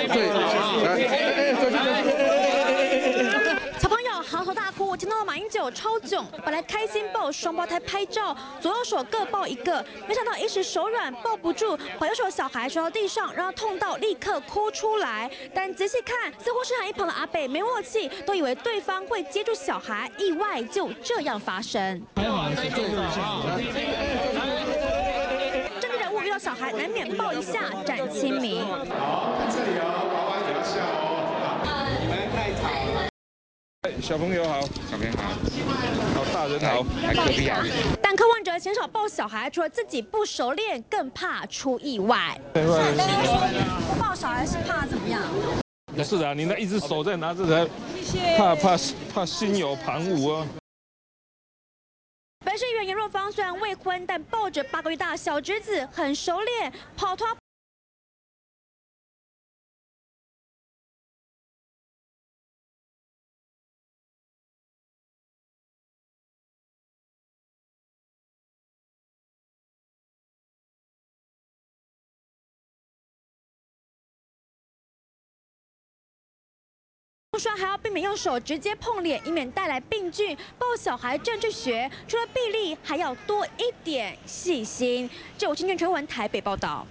小朋友嚎啕大哭，听到马英九超囧，本来开心抱双胞胎拍照，左右手各抱一个，没想到一时手软抱不住，把右手小孩摔到地上，让他痛到立刻哭出来。但仔细看，似乎是和一旁的阿北没默契，都以为对方会接住小孩，意外就这样发生。政治人物遇到小孩，难免抱一下展亲民。 这里哦，娃娃有笑哦。你们太吵了。 小朋友好，小朋友好，好大人好，还可以啊。 但柯文哲嫌少抱小孩，除了自己不熟练，更怕出意外。不抱小孩是怕怎么样？ 是啊，你那一只手在拿着，怕心有旁骛啊。 本市议员颜若芳虽然未婚，但抱着8个月大的小侄子很熟练，跑脱。虽然还要避免用手直接碰脸，以免带来病菌。抱小孩正去学，除了臂力，还要多一点细心。9青年全文台北报道。